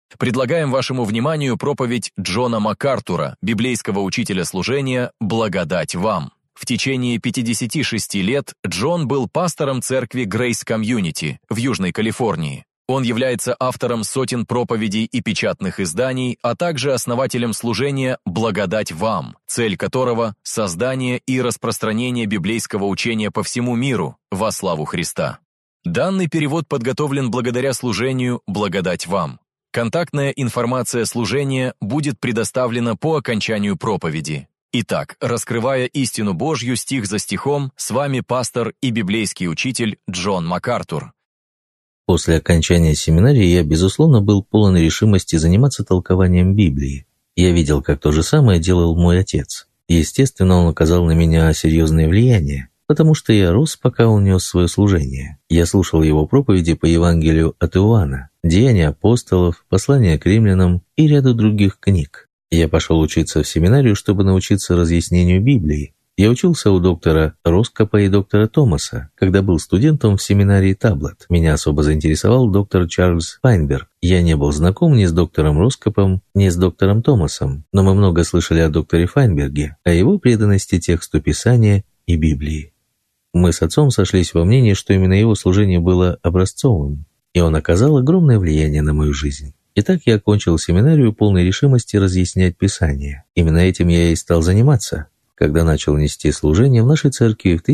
Предлагаем вашему вниманию проповедь Джона МакАртура, библейского учителя служения «Благодать вам». В течение 56 лет Джон был пастором церкви Grace Community в Южной Калифорнии. Он является автором сотен проповедей и печатных изданий, а также основателем служения «Благодать вам», цель которого – создание и распространение библейского учения по всему миру во славу Христа. Данный перевод подготовлен благодаря служению «Благодать вам». Контактная информация служения будет предоставлена по окончанию проповеди. Итак, раскрывая истину Божью стих за стихом, с вами пастор и библейский учитель Джон МакАртур. После окончания семинарии я, безусловно, был полон решимости заниматься толкованием Библии. Я видел, как то же самое делал мой отец. Естественно, он оказал на меня серьезное влияние, потому что я рос, пока он нес свое служение. Я слушал его проповеди по Евангелию от Иоанна, Деяния апостолов, Послания к римлянам и ряду других книг. Я пошел учиться в семинарию, чтобы научиться разъяснению Библии. Я учился у доктора Роскопа и доктора Томаса. Когда был студентом в семинарии Таблет, меня особо заинтересовал доктор Чарльз Файнберг. Я не был знаком ни с доктором Роскопом, ни с доктором Томасом, но мы много слышали о докторе Файнберге, о его преданности тексту Писания и Библии. Мы с отцом сошлись во мнении, что именно его служение было образцовым, и он оказал огромное влияние на мою жизнь. Итак, я окончил семинарию полной решимости разъяснять Писание. Именно этим я и стал заниматься, когда начал нести служение в нашей церкви в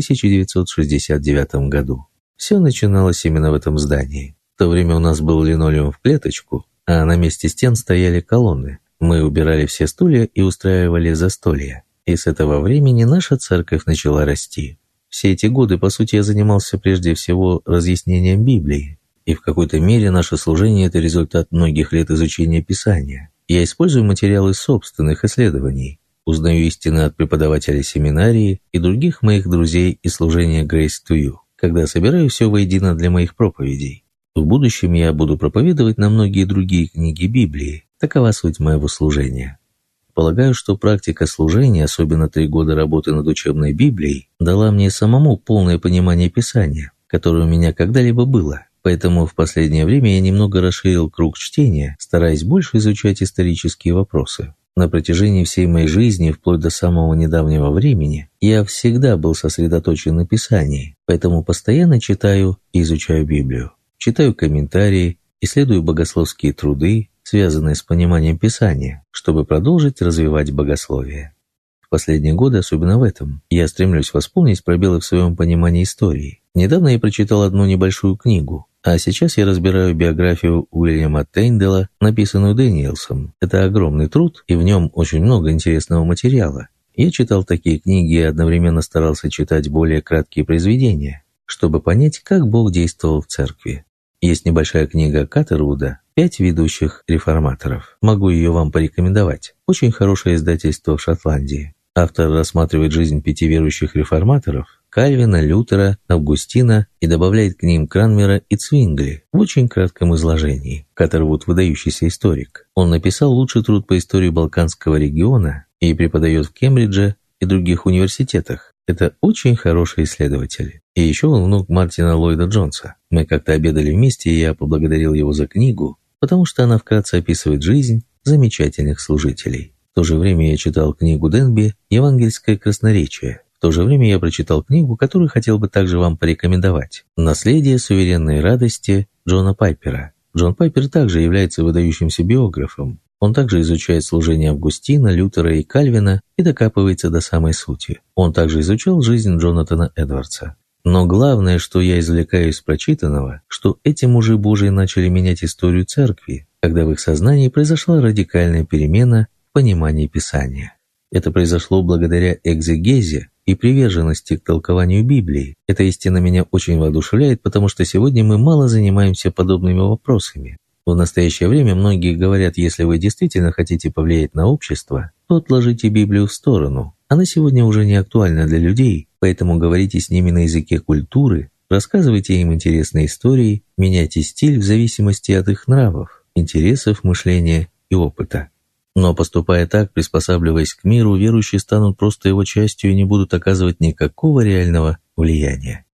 1969 году. Все начиналось именно в этом здании. В то время у нас был линолеум в клеточку, а на месте стен стояли колонны. Мы убирали все стулья и устраивали застолья. И с этого времени наша церковь начала расти. Все эти годы, по сути, я занимался прежде всего разъяснением Библии. И в какой-то мере наше служение – это результат многих лет изучения Писания. Я использую материалы собственных исследований, узнаю истины от преподавателей семинарии и других моих друзей из служения Grace to You, когда собираю все воедино для моих проповедей. В будущем я буду проповедовать на многие другие книги Библии. Такова суть моего служения. Полагаю, что практика служения, особенно 3 года работы над учебной Библией, дала мне самому полное понимание Писания, которое у меня когда-либо было. Поэтому в последнее время я немного расширил круг чтения, стараясь больше изучать исторические вопросы. На протяжении всей моей жизни, вплоть до самого недавнего времени, я всегда был сосредоточен на Писании, поэтому постоянно читаю и изучаю Библию. Читаю комментарии, исследую богословские труды, связанные с пониманием Писания, чтобы продолжить развивать богословие. В последние годы, особенно в этом, я стремлюсь восполнить пробелы в своем понимании истории. Недавно я прочитал одну небольшую книгу, а сейчас я разбираю биографию Уильяма Тейндала, написанную Дэниелсом. Это огромный труд, и в нем очень много интересного материала. Я читал такие книги и одновременно старался читать более краткие произведения, чтобы понять, как Бог действовал в церкви. Есть небольшая книга Каттервуда «5 ведущих реформаторов». Могу ее вам порекомендовать. Очень хорошее издательство в Шотландии. Автор рассматривает жизнь 5 верующих реформаторов – Кальвина, Лютера, Августина и добавляет к ним Кранмера и Цвингли в очень кратком изложении. Каттервуд – выдающийся историк. Он написал лучший труд по истории Балканского региона и преподает в Кембридже и других университетах. Это очень хороший исследователь. И еще он внук Мартина Ллойда Джонса. Мы как-то обедали вместе, и я поблагодарил его за книгу, потому что она вкратце описывает жизнь замечательных служителей. В то же время я читал книгу Денби «Евангельское красноречие». В то же время я прочитал книгу, которую хотел бы также вам порекомендовать «Наследие суверенной радости» Джона Пайпера. Джон Пайпер также является выдающимся биографом. Он также изучает служение Августина, Лютера и Кальвина и докапывается до самой сути. Он также изучал жизнь Джонатана Эдвардса. Но главное, что я извлекаю из прочитанного, что эти мужи Божии начали менять историю церкви, когда в их сознании произошла радикальная перемена в понимании Писания. Это произошло благодаря экзегезе и приверженности к толкованию Библии. Эта истина меня очень воодушевляет, потому что сегодня мы мало занимаемся подобными вопросами. В настоящее время многие говорят, если вы действительно хотите повлиять на общество, то отложите Библию в сторону. Она сегодня уже не актуальна для людей, поэтому говорите с ними на языке культуры, рассказывайте им интересные истории, меняйте стиль в зависимости от их нравов, интересов, мышления и опыта. Но поступая так, приспосабливаясь к миру, верующие станут просто его частью и не будут оказывать никакого реального влияния.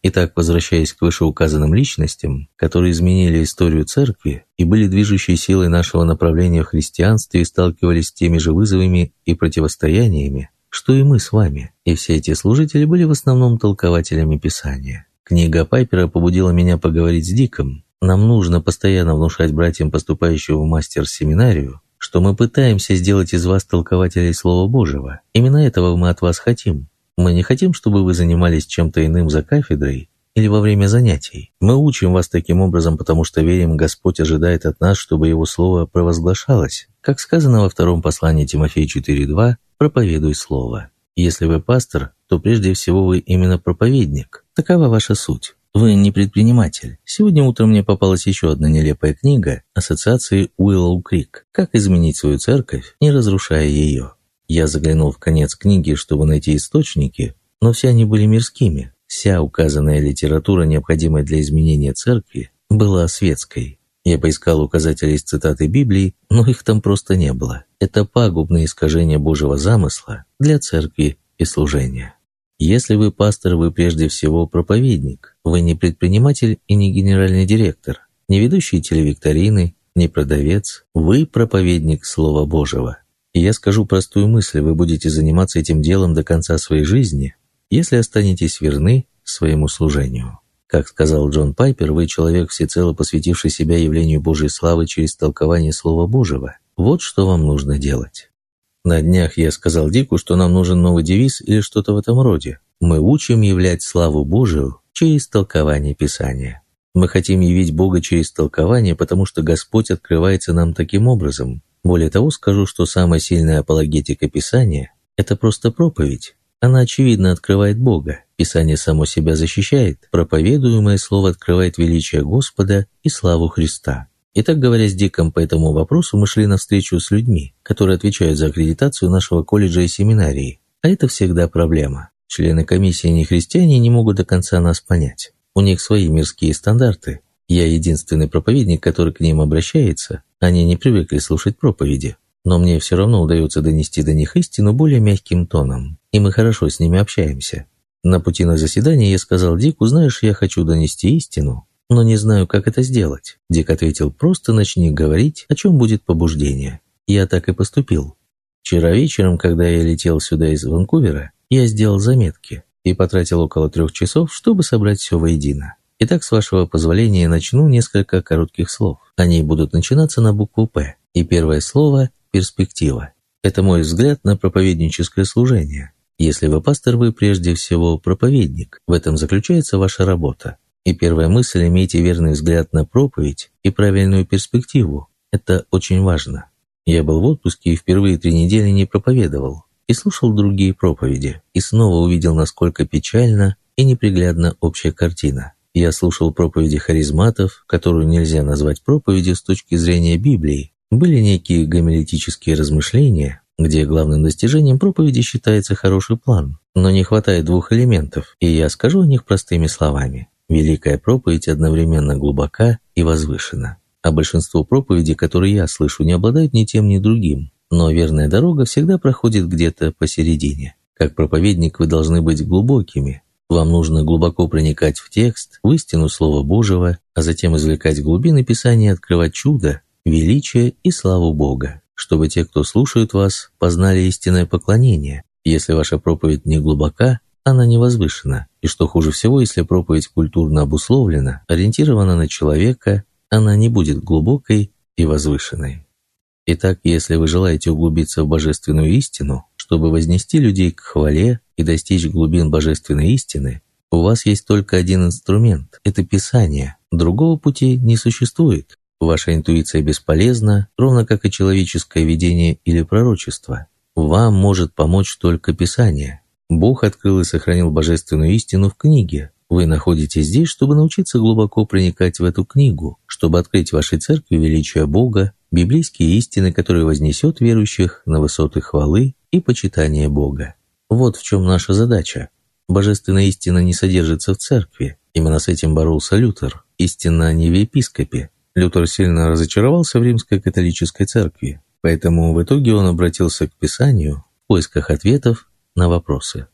Итак, возвращаясь к вышеуказанным личностям, которые изменили историю церкви и были движущей силой нашего направления в христианстве и сталкивались с теми же вызовами и противостояниями, что и мы с вами, и все эти служители были в основном толкователями Писания. Книга Пайпера побудила меня поговорить с Диком. Нам нужно постоянно внушать братьям, поступающим в мастер-семинарию, что мы пытаемся сделать из вас толкователей Слова Божьего. Именно этого мы от вас хотим. Мы не хотим, чтобы вы занимались чем-то иным за кафедрой или во время занятий. Мы учим вас таким образом, потому что верим, Господь ожидает от нас, чтобы Его Слово провозглашалось. Как сказано во втором послании Тимофею 4:2, «Проповедуй Слово». Если вы пастор, то прежде всего вы именно проповедник. Такова ваша суть. Вы не предприниматель. Сегодня утром мне попалась еще одна нелепая книга ассоциации Уиллоу Крик «Как изменить свою церковь, не разрушая ее». Я заглянул в конец книги, чтобы найти источники, но все они были мирскими. Вся указанная литература, необходимая для изменения церкви, была светской. Я поискал указатели из цитаты Библии, но их там просто не было. Это пагубное искажение Божьего замысла для церкви и служения. Если вы пастор, вы прежде всего проповедник. Вы не предприниматель и не генеральный директор, не ведущий телевикторины, не продавец. Вы проповедник Слова Божьего. И я скажу простую мысль: вы будете заниматься этим делом до конца своей жизни, если останетесь верны своему служению. Как сказал Джон Пайпер, вы человек, всецело посвятивший себя явлению Божьей славы через толкование Слова Божьего. Вот что вам нужно делать. На днях я сказал Дику, что нам нужен новый девиз или что-то в этом роде. Мы учим являть славу Божию через толкование Писания. Мы хотим явить Бога через толкование, потому что Господь открывается нам таким образом. Более того, скажу, что самая сильная апологетика Писания – это просто проповедь. Она, очевидно, открывает Бога. Писание само себя защищает. Проповедуемое слово открывает величие Господа и славу Христа. Итак, говоря с Диком по этому вопросу, мы шли навстречу с людьми, которые отвечают за аккредитацию нашего колледжа и семинарии. А это всегда проблема. Члены комиссии нехристиане не могут до конца нас понять. У них свои мирские стандарты. Я единственный проповедник, который к ним обращается. Они не привыкли слушать проповеди. Но мне все равно удается донести до них истину более мягким тоном. И мы хорошо с ними общаемся. На пути на заседание я сказал Дику: знаешь, я хочу донести истину, но не знаю, как это сделать. Дик ответил: просто начни говорить, о чем будет побуждение. Я так и поступил. Вчера вечером, когда я летел сюда из Ванкувера, я сделал заметки и потратил около 3 часов, чтобы собрать все воедино. Итак, с вашего позволения, начну несколько коротких слов. Они будут начинаться на букву «П». И первое слово – перспектива. Это мой взгляд на проповедническое служение. Если вы пастор, вы прежде всего проповедник. В этом заключается ваша работа. И первая мысль – имейте верный взгляд на проповедь и правильную перспективу. Это очень важно. Я был в отпуске и впервые 3 недели не проповедовал. И слушал другие проповеди. И снова увидел, насколько печальна и неприглядна общая картина. Я слушал проповеди харизматов, которую нельзя назвать проповедью с точки зрения Библии. Были некие гомилетические размышления, где главным достижением проповеди считается хороший план, но не хватает 2 элементов, и я скажу о них простыми словами. Великая проповедь одновременно глубока и возвышена. А большинство проповедей, которые я слышу, не обладают ни тем, ни другим. Но верная дорога всегда проходит где-то посередине. Как проповедник вы должны быть глубокими. Вам нужно глубоко проникать в текст, в истину Слова Божьего, а затем извлекать глубины Писания и открывать чудо, величие и славу Бога, чтобы те, кто слушают вас, познали истинное поклонение. Если ваша проповедь не глубока, она не возвышена. И что хуже всего, если проповедь культурно обусловлена, ориентирована на человека, она не будет глубокой и возвышенной. Итак, если вы желаете углубиться в божественную истину, чтобы вознести людей к хвале и достичь глубин божественной истины, у вас есть только один инструмент – это Писание. Другого пути не существует. Ваша интуиция бесполезна, ровно как и человеческое видение или пророчество. Вам может помочь только Писание. Бог открыл и сохранил божественную истину в книге. Вы находитесь здесь, чтобы научиться глубоко проникать в эту книгу, чтобы открыть вашей церкви величие Бога, библейские истины, которые вознесет верующих на высоты хвалы и почитания Бога. Вот в чем наша задача. Божественная истина не содержится в церкви. Именно с этим боролся Лютер. Истина не в епископе. Лютер сильно разочаровался в римской католической церкви, поэтому в итоге он обратился к Писанию в поисках ответов на вопросы.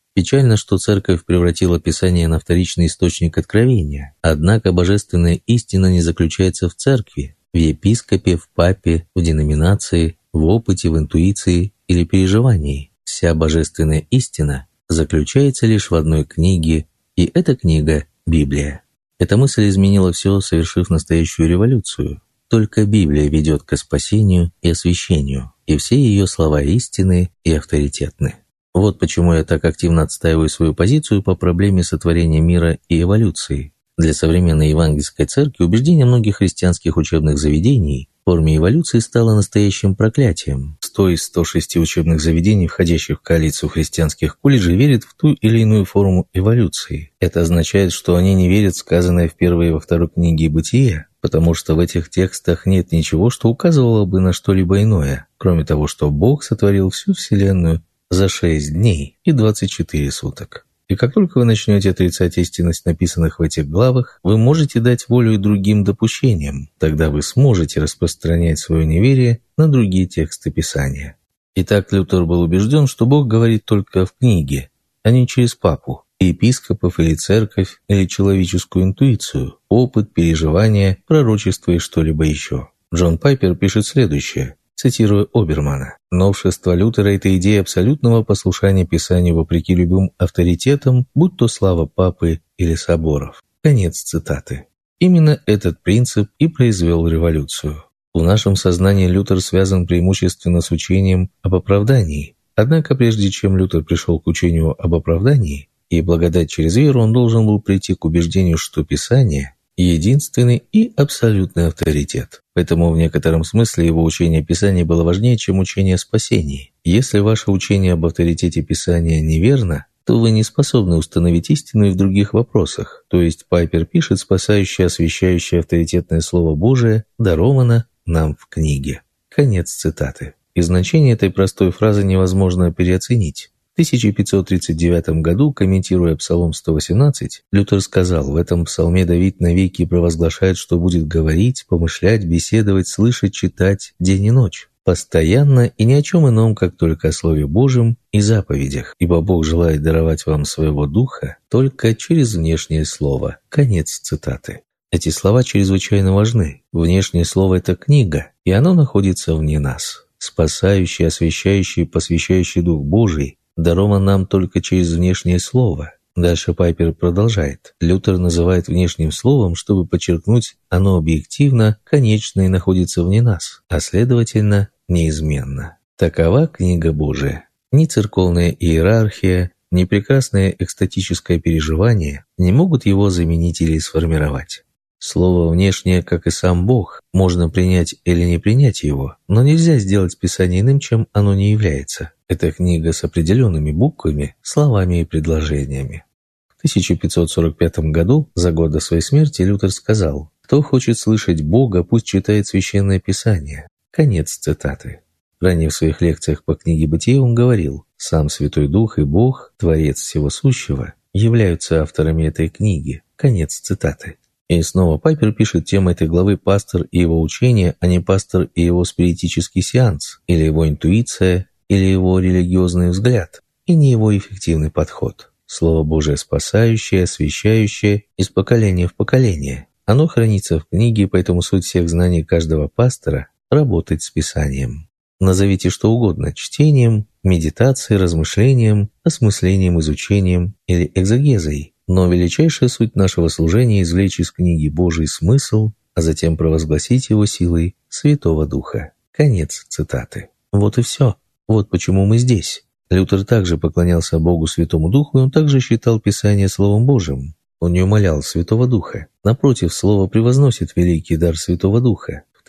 Печально, что церковь превратила Писание на вторичный источник откровения. Однако божественная истина не заключается в церкви, в епископе, в папе, в деноминации, в опыте, в интуиции или переживании. Вся божественная истина заключается лишь в одной книге, и эта книга – Библия. Эта мысль изменила все, совершив настоящую революцию. Только Библия ведет к спасению и освящению, и все ее слова истинны и авторитетны. Вот почему я так активно отстаиваю свою позицию по проблеме сотворения мира и эволюции. Для современной евангельской церкви убеждение многих христианских учебных заведений в форме эволюции стало настоящим проклятием. 100 из 106 учебных заведений, входящих в коалицию христианских колледжей, верят в ту или иную форму эволюции. Это означает, что они не верят в сказанное в первой и во второй книге «Бытие», потому что в этих текстах нет ничего, что указывало бы на что-либо иное, кроме того, что Бог сотворил всю Вселенную за 6 дней и 24 суток. И как только вы начнете отрицать истинность написанных в этих главах, вы можете дать волю и другим допущениям. Тогда вы сможете распространять свое неверие на другие тексты Писания. Итак, Лютер был убежден, что Бог говорит только в книге, а не через папу, епископов или церковь, или человеческую интуицию, опыт, переживания, пророчество и что-либо еще. Джон Пайпер пишет следующее, цитируя Обермана. «Новшество Лютера – это идея абсолютного послушания Писанию вопреки любым авторитетам, будь то слава папы или соборов». Конец цитаты. Именно этот принцип и произвел революцию. В нашем сознании Лютер связан преимущественно с учением об оправдании. Однако прежде чем Лютер пришел к учению об оправдании и благодать через веру, он должен был прийти к убеждению, что Писание – единственный и абсолютный авторитет. Поэтому в некотором смысле его учение Писания было важнее, чем учение о спасении. Если ваше учение об авторитете Писания неверно, то вы не способны установить истину и в других вопросах. То есть Пайпер пишет, спасающее, освящающее авторитетное Слово Божие даровано нам в книге. Конец цитаты. И значение этой простой фразы невозможно переоценить. В 1539 году, комментируя Псалом 118, Лютер сказал, в этом псалме Давид навеки провозглашает, что будет говорить, помышлять, беседовать, слышать, читать день и ночь, постоянно и ни о чем ином, как только о Слове Божьем и заповедях, ибо Бог желает даровать вам своего Духа только через внешнее слово. Конец цитаты. Эти слова чрезвычайно важны. Внешнее слово – это книга, и оно находится вне нас. Спасающий, освящающий, посвящающий Дух Божий дарован нам только через внешнее слово. Дальше Пайпер продолжает. Лютер называет внешним словом, чтобы подчеркнуть, оно объективно, конечно и находится вне нас, а следовательно, неизменно. Такова книга Божия. Ни церковная иерархия, ни прекрасное экстатическое переживание не могут его заменить или сформировать. Слово внешнее, как и сам Бог, можно принять или не принять его, но нельзя сделать Писание иным, чем оно не является. Это книга с определенными буквами, словами и предложениями. В 1545 году, за год до своей смерти, Лютер сказал: «Кто хочет слышать Бога, пусть читает Священное Писание». Конец цитаты. Ранее в своих лекциях по книге «Бытие» он говорил: «Сам Святой Дух и Бог, Творец всего сущего, являются авторами этой книги». Конец цитаты. И снова Пайпер пишет, тема этой главы «Пастор и его учение», а не «Пастор и его спиритический сеанс», или его интуиция, или его религиозный взгляд, и не его эффективный подход. Слово Божие спасающее, освящающее из поколения в поколение. Оно хранится в книге, поэтому суть всех знаний каждого пастора – работать с Писанием. Назовите что угодно – чтением, медитацией, размышлением, осмыслением, изучением или экзегезой. Но величайшая суть нашего служения – извлечь из книги Божий смысл, а затем провозгласить его силой Святого Духа. Конец цитаты. Вот и все. Вот почему мы здесь. Лютер также поклонялся Богу Святому Духу, и он также считал Писание Словом Божьим. Он не умалял Святого Духа. Напротив, Слово превозносит великий дар Святого Духа. В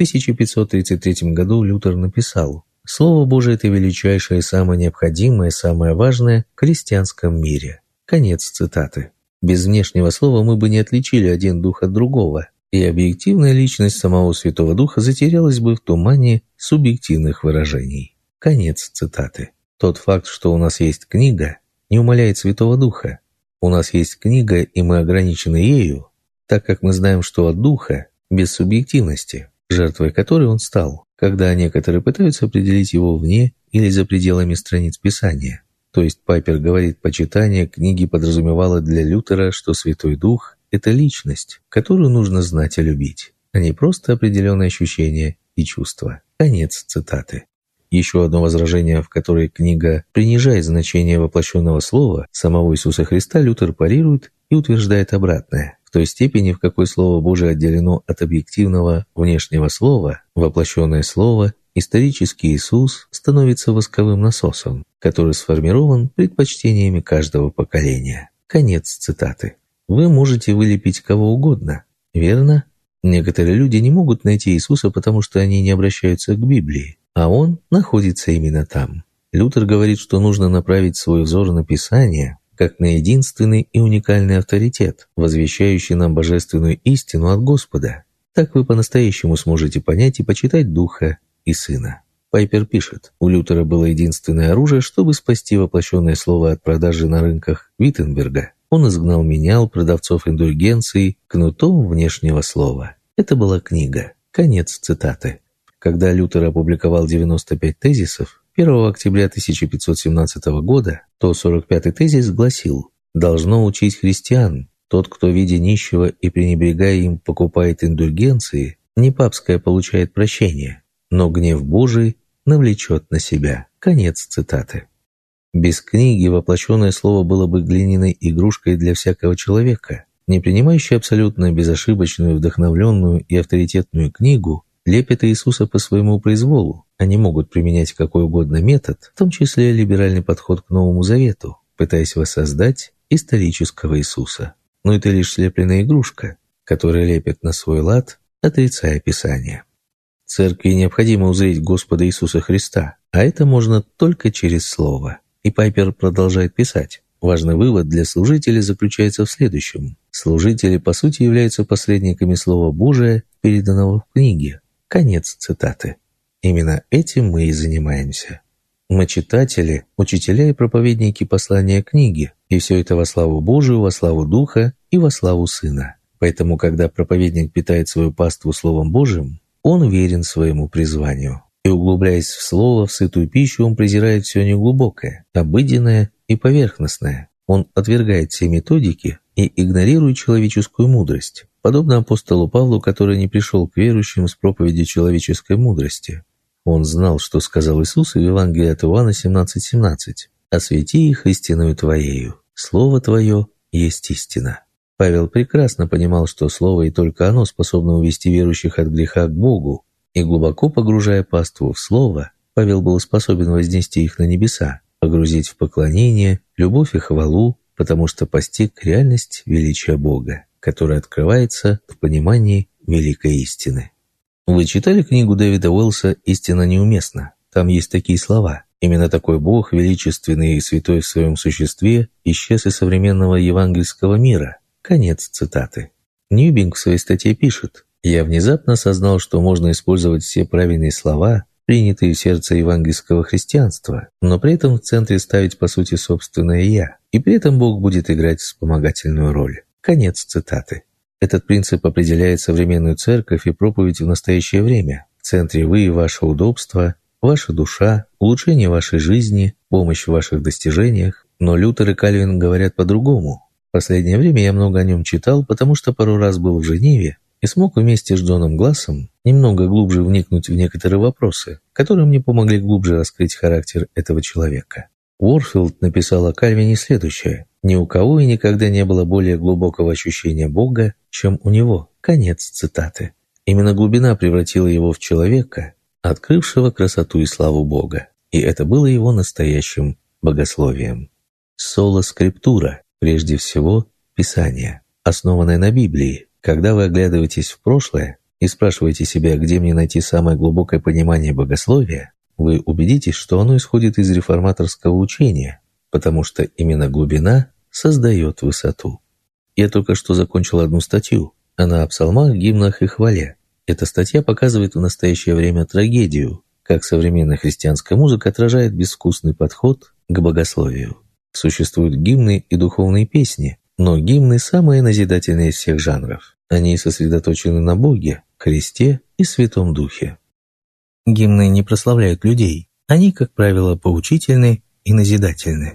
1533 году Лютер написал: «Слово Божие – это величайшее, самое необходимое, самое важное в христианском мире». Конец цитаты. Без внешнего слова мы бы не отличили один дух от другого, и объективная личность самого Святого Духа затерялась бы в тумане субъективных выражений. Конец цитаты. Тот факт, что у нас есть книга, не умаляет Святого Духа. У нас есть книга, и мы ограничены ею, так как мы знаем, что от Духа, без субъективности, жертвой которой он стал, когда некоторые пытаются определить его вне или за пределами страниц Писания. То есть Пайпер говорит, почитание книги подразумевало для Лютера, что Святой Дух – это личность, которую нужно знать и любить, а не просто определенные ощущения и чувства. Конец цитаты. Еще одно возражение, в которое книга принижает значение воплощенного слова самого Иисуса Христа, Лютер парирует и утверждает обратное. В той степени, в какой Слово Божие отделено от объективного внешнего слова, воплощенное Слово, исторический Иисус становится восковым насосом, который сформирован предпочтениями каждого поколения. Конец цитаты. Вы можете вылепить кого угодно, верно? Некоторые люди не могут найти Иисуса, потому что они не обращаются к Библии, а Он находится именно там. Лютер говорит, что нужно направить свой взор на Писание, как на единственный и уникальный авторитет, возвещающий нам божественную истину от Господа. Так вы по-настоящему сможете понять и почитать Духа и Сына. Пайпер пишет, у Лютера было единственное оружие, чтобы спасти воплощенное слово от продажи на рынках Виттенберга. Он изгнал менял, продавцов индульгенций, кнутом внешнего слова. Это была книга. Конец цитаты. Когда Лютер опубликовал 95 тезисов 1 октября 1517 года, то 45-й тезис гласил: «Должно учить христиан, тот, кто, видя нищего и пренебрегая им, покупает индульгенции, не папское получает прощение, но гнев Божий навлечет на себя». Конец цитаты. Без книги воплощенное слово было бы глиняной игрушкой для всякого человека. Не принимающий абсолютно безошибочную, вдохновленную и авторитетную книгу лепят Иисуса по своему произволу. Они могут применять какой угодно метод, в том числе либеральный подход к Новому Завету, пытаясь воссоздать исторического Иисуса. Но это лишь слепленная игрушка, которую лепят на свой лад, отрицая Писание. Церкви необходимо узреть Господа Иисуса Христа, а это можно только через Слово. И Пайпер продолжает писать. Важный вывод для служителей заключается в следующем. Служители, по сути, являются посредниками Слова Божия, переданного в книге. Конец цитаты. Именно этим мы и занимаемся. Мы читатели, учителя и проповедники послания книги, и все это во славу Божию, во славу Духа и во славу Сына. Поэтому, когда проповедник питает свою паству Словом Божиим, он верен своему призванию. И, углубляясь в Слово, в сытую пищу, он презирает все неглубокое, обыденное и поверхностное. Он отвергает все методики и игнорирует человеческую мудрость, подобно апостолу Павлу, который не пришел к верующим с проповедью человеческой мудрости. Он знал, что сказал Иисус в Евангелии от Иоанна 17:17: «Освети их истиною Твоею, Слово Твое есть истина». Павел прекрасно понимал, что Слово и только оно способно увести верующих от греха к Богу, и глубоко погружая паству в Слово, Павел был способен вознести их на небеса, погрузить в поклонение, любовь и хвалу, потому что постиг реальность величия Бога, которая открывается в понимании великой истины. Вы читали книгу Дэвида Уэллса «Истина неуместна»? Там есть такие слова. Именно такой Бог, величественный и святой в своем существе, исчез из современного евангельского мира. Конец цитаты. Ньюбинг в своей статье пишет: «Я внезапно осознал, что можно использовать все правильные слова, принятые в сердце евангельского христианства, но при этом в центре ставить по сути собственное «я», и при этом Бог будет играть вспомогательную роль». Конец цитаты. Этот принцип определяет современную церковь и проповедь в настоящее время. В центре вы и ваше удобство, ваша душа, улучшение вашей жизни, помощь в ваших достижениях. Но Лютер и Кальвин говорят по-другому. В последнее время я много о нем читал, потому что пару раз был в Женеве и смог вместе с Джоном Глассом немного глубже вникнуть в некоторые вопросы, которые мне помогли глубже раскрыть характер этого человека. Уорфилд написал о Кальвине следующее: «Ни у кого и никогда не было более глубокого ощущения Бога, чем у него». Конец цитаты. Именно глубина превратила его в человека, открывшего красоту и славу Бога, и это было его настоящим богословием. Соло скриптура, прежде всего, Писание, основанное на Библии. Когда вы оглядываетесь в прошлое и спрашиваете себя, где мне найти самое глубокое понимание богословия, вы убедитесь, что оно исходит из реформаторского учения, потому что именно глубина создает высоту. Я только что закончил одну статью. Она о псалмах, гимнах и хвале. Эта статья показывает в настоящее время трагедию, как современная христианская музыка отражает безвкусный подход к богословию. Существуют гимны и духовные песни, но гимны самые назидательные из всех жанров. Они сосредоточены на Боге, Христе и Святом Духе. Гимны не прославляют людей. Они, как правило, поучительны и назидательны.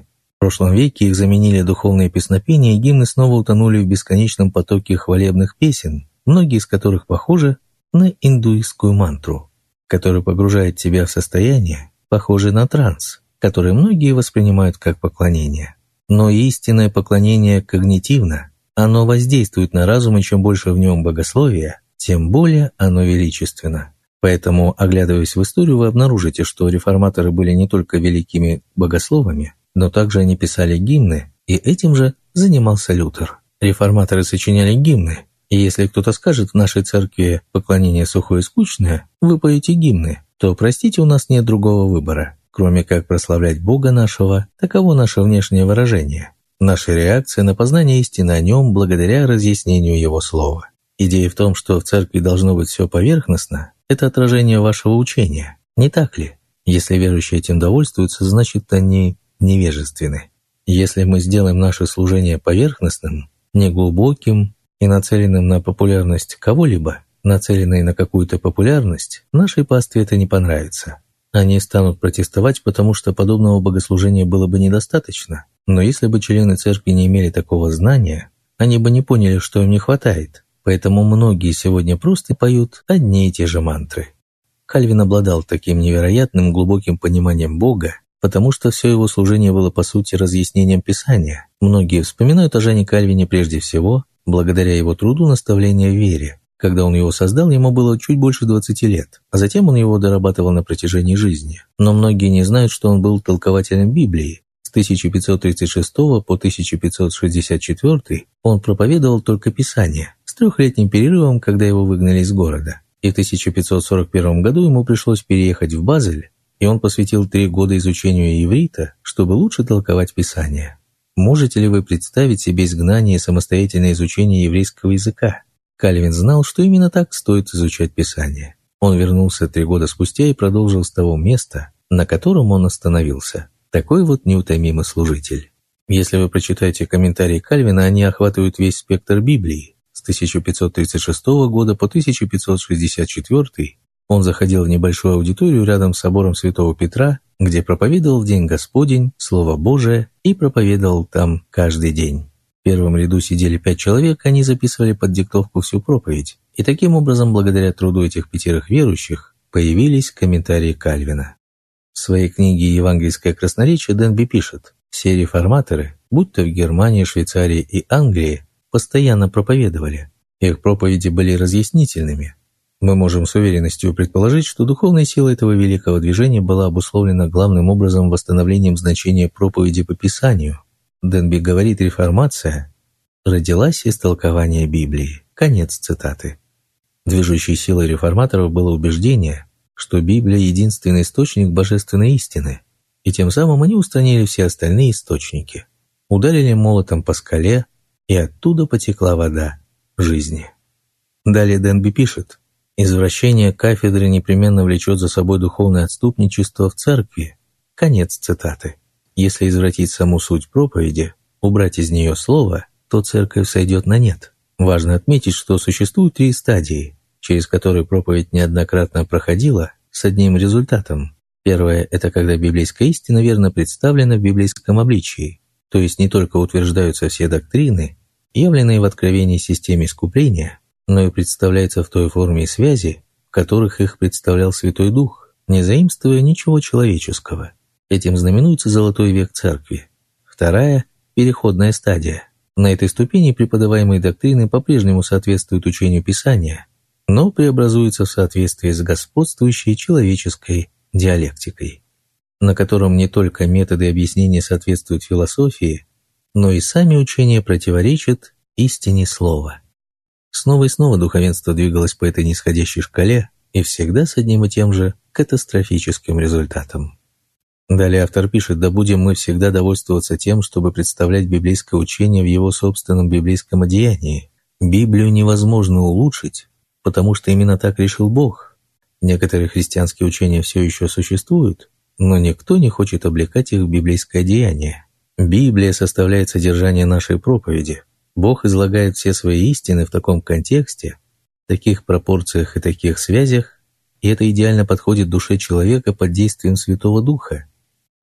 прошлом веке их заменили духовные песнопения, и гимны снова утонули в бесконечном потоке хвалебных песен, многие из которых похожи на индуистскую мантру, которая погружает тебя в состояние, похожее на транс, которое многие воспринимают как поклонение. Но истинное поклонение когнитивно, оно воздействует на разум, и чем больше в нем богословия, тем более оно величественно. Поэтому, оглядываясь в историю, вы обнаружите, что реформаторы были не только великими богословами, но также они писали гимны, и этим же занимался Лютер. Реформаторы сочиняли гимны, и если кто-то скажет в нашей церкви поклонение сухое и скучное, вы поете гимны, то, простите, у нас нет другого выбора, кроме как прославлять Бога нашего, таково наше внешнее выражение, наша реакция на познание истины о Нем благодаря разъяснению Его Слова. Идея в том, что в церкви должно быть все поверхностно, это отражение вашего учения, не так ли? Если верующие этим довольствуются, значит, они невежественны. Если мы сделаем наше служение поверхностным, неглубоким и нацеленным на популярность кого-либо, нацеленной на какую-то популярность, нашей пастве это не понравится. Они станут протестовать, потому что подобного богослужения было бы недостаточно. Но если бы члены церкви не имели такого знания, они бы не поняли, что им не хватает. Поэтому многие сегодня просто поют одни и те же мантры. Кальвин обладал таким невероятным глубоким пониманием Бога, потому что все его служение было по сути разъяснением Писания. Многие вспоминают о Жане Кальвине прежде всего благодаря его труду наставления в вере. Когда он его создал, ему было чуть больше 20 лет, а затем он его дорабатывал на протяжении жизни. Но многие не знают, что он был толкователем Библии. С 1536 по 1564 он проповедовал только Писание, с 3-летним перерывом, когда его выгнали из города. И в 1541 году ему пришлось переехать в Базель, и он посвятил 3 года изучению иврита, чтобы лучше толковать Писание. Можете ли вы представить себе изгнание и самостоятельное изучение еврейского языка? Кальвин знал, что именно так стоит изучать Писание. Он вернулся 3 года спустя и продолжил с того места, на котором он остановился. Такой вот неутомимый служитель. Если вы прочитаете комментарии Кальвина, они охватывают весь спектр Библии. С 1536 года по 1564 он заходил в небольшую аудиторию рядом с собором Святого Петра, где проповедовал в День Господень Слово Божие и проповедовал там каждый день. В первом ряду сидели 5 человек, они записывали под диктовку всю проповедь, и таким образом, благодаря труду этих 5 верующих, появились комментарии Кальвина. В своей книге «Евангельское красноречие» Денби пишет: «Все реформаторы, будь то в Германии, Швейцарии и Англии, постоянно проповедовали. Их проповеди были разъяснительными. Мы можем с уверенностью предположить, что духовная сила этого великого движения была обусловлена главным образом восстановлением значения проповеди по Писанию. Денби говорит, реформация родилась из толкования Библии». Конец цитаты. Движущей силой реформаторов было убеждение, что Библия – единственный источник божественной истины, и тем самым они устранили все остальные источники, ударили молотом по скале, и оттуда потекла вода жизни. Далее Денби пишет: «Извращение кафедры непременно влечет за собой духовное отступничество в церкви». Конец цитаты. Если извратить саму суть проповеди, убрать из нее слово, то церковь сойдет на нет. Важно отметить, что существуют 3 стадии, через которые проповедь неоднократно проходила с одним результатом. Первое – это когда библейская истина верно представлена в библейском обличии, то есть не только утверждаются все доктрины, явленные в откровении системе искупления, но и представляется в той форме и связи, в которых их представлял Святой Дух, не заимствуя ничего человеческого. Этим знаменуется Золотой век Церкви. Вторая – переходная стадия. На этой ступени преподаваемые доктрины по-прежнему соответствуют учению Писания, но преобразуются в соответствии с господствующей человеческой диалектикой, на котором не только методы объяснения соответствуют философии, но и сами учения противоречат истине слова. Снова и снова духовенство двигалось по этой нисходящей шкале и всегда с одним и тем же катастрофическим результатом. Далее автор пишет: «Да будем мы всегда довольствоваться тем, чтобы представлять библейское учение в его собственном библейском одеянии. Библию невозможно улучшить, потому что именно так решил Бог. Некоторые христианские учения все еще существуют, но никто не хочет облекать их в библейское одеяние. Библия составляет содержание нашей проповеди. Бог излагает все свои истины в таком контексте, таких пропорциях и таких связях, и это идеально подходит душе человека под действием Святого Духа.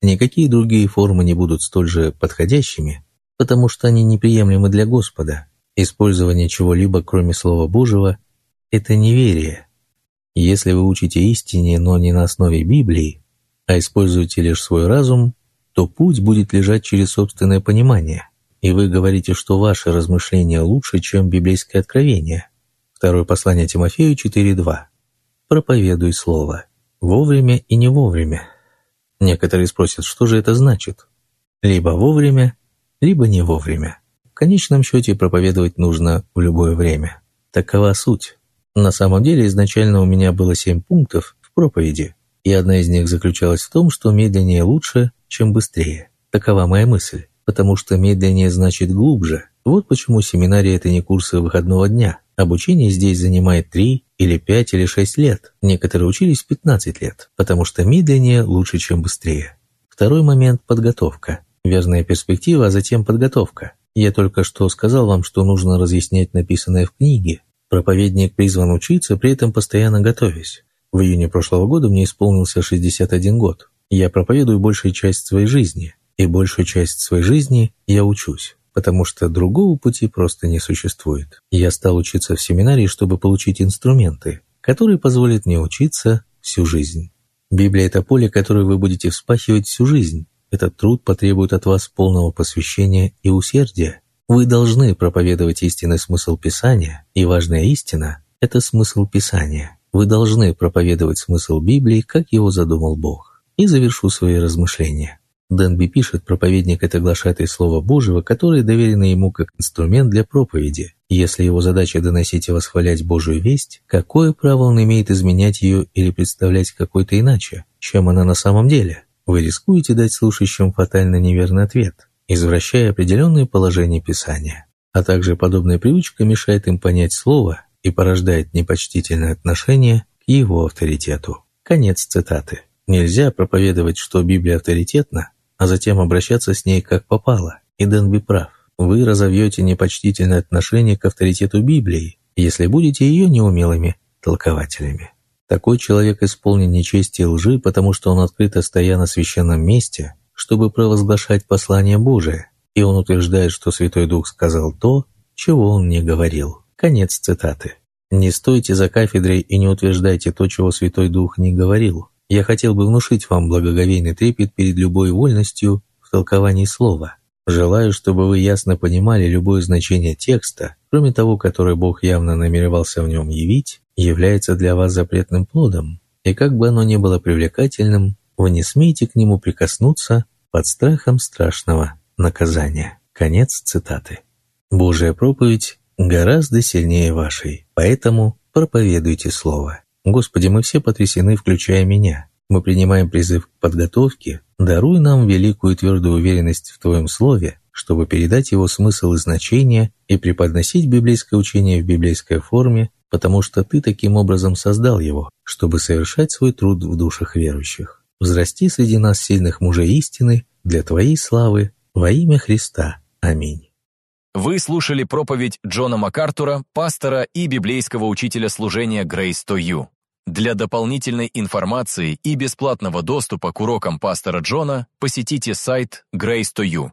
Никакие другие формы не будут столь же подходящими, потому что они неприемлемы для Господа. Использование чего-либо, кроме Слова Божьего, – это неверие. Если вы учите истине, но не на основе Библии, а используете лишь свой разум, то путь будет лежать через собственное понимание, и вы говорите, что ваши размышления лучше, чем библейское откровение. Второе послание Тимофею 4:2. Проповедуй Слово. Вовремя и не вовремя. Некоторые спросят, что же это значит? Либо вовремя, либо не вовремя. В конечном счете проповедовать нужно в любое время. Такова суть. На самом деле изначально у меня было 7 пунктов в проповеди, и одна из них заключалась в том, что медленнее лучше, чем быстрее. Такова моя мысль, потому что медленнее значит глубже. Вот почему семинария – это не курсы выходного дня. Обучение здесь занимает 3 или 5 или 6 лет. Некоторые учились 15 лет, потому что медленнее лучше, чем быстрее. Второй момент – подготовка. Верная перспектива, а затем подготовка. Я только что сказал вам, что нужно разъяснять написанное в книге. Проповедник призван учиться, при этом постоянно готовясь. В июне прошлого года мне исполнился 61 год. Я проповедую большую часть своей жизни, и большую часть своей жизни я учусь, потому что другого пути просто не существует. Я стал учиться в семинарии, чтобы получить инструменты, которые позволят мне учиться всю жизнь. Библия – это поле, которое вы будете вспахивать всю жизнь. Этот труд потребует от вас полного посвящения и усердия. Вы должны проповедовать истинный смысл Писания, и важная истина – это смысл Писания. Вы должны проповедовать смысл Библии, как его задумал Бог. И завершу свои размышления. Денби пишет, проповедник – это глашатай Слова Божьего, которое доверено ему как инструмент для проповеди. Если его задача доносить и восхвалять Божию весть, какое право он имеет изменять ее или представлять какой-то иначе, чем она на самом деле? Вы рискуете дать слушающим фатально неверный ответ, извращая определенные положения Писания. А также подобная привычка мешает им понять Слово и порождает непочтительное отношение к его авторитету. Конец цитаты. Нельзя проповедовать, что Библия авторитетна, а затем обращаться с ней как попало. И Денби прав. Вы разовьете непочтительное отношение к авторитету Библии, если будете ее неумелыми толкователями. Такой человек исполнен нечести и лжи, потому что он открыто стоя на священном месте, чтобы провозглашать послание Божие, и он утверждает, что Святой Дух сказал то, чего он не говорил. Конец цитаты. Не стойте за кафедрой и не утверждайте то, чего Святой Дух не говорил. Я хотел бы внушить вам благоговейный трепет перед любой вольностью в толковании слова. Желаю, чтобы вы ясно понимали любое значение текста, кроме того, которое Бог явно намеревался в нем явить, является для вас запретным плодом, и как бы оно ни было привлекательным, вы не смеете к нему прикоснуться под страхом страшного наказания. Конец цитаты. Божья проповедь гораздо сильнее вашей, поэтому проповедуйте Слово. Господи, мы все потрясены, включая меня. Мы принимаем призыв к подготовке. Даруй нам великую и твердую уверенность в Твоем Слове, чтобы передать его смысл и значение и преподносить библейское учение в библейской форме, потому что Ты таким образом создал его, чтобы совершать свой труд в душах верующих. Взрасти среди нас сильных мужей истины для Твоей славы во имя Христа. Аминь. Вы слушали проповедь Джона МакАртура, пастора и библейского учителя служения Grace to You. Для дополнительной информации и бесплатного доступа к урокам пастора Джона посетите сайт Grace to You,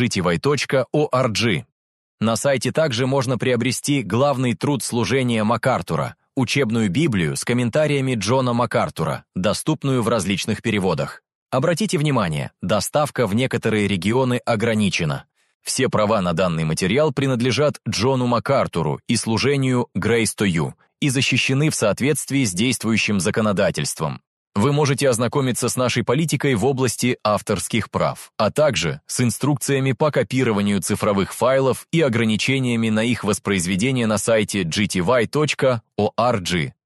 gty.org. На сайте также можно приобрести главный труд служения МакАртура, учебную Библию с комментариями Джона МакАртура, доступную в различных переводах. Обратите внимание, доставка в некоторые регионы ограничена. Все права на данный материал принадлежат Джону МакАртуру и служению Grace to You и защищены в соответствии с действующим законодательством. Вы можете ознакомиться с нашей политикой в области авторских прав, а также с инструкциями по копированию цифровых файлов и ограничениями на их воспроизведение на сайте gty.org.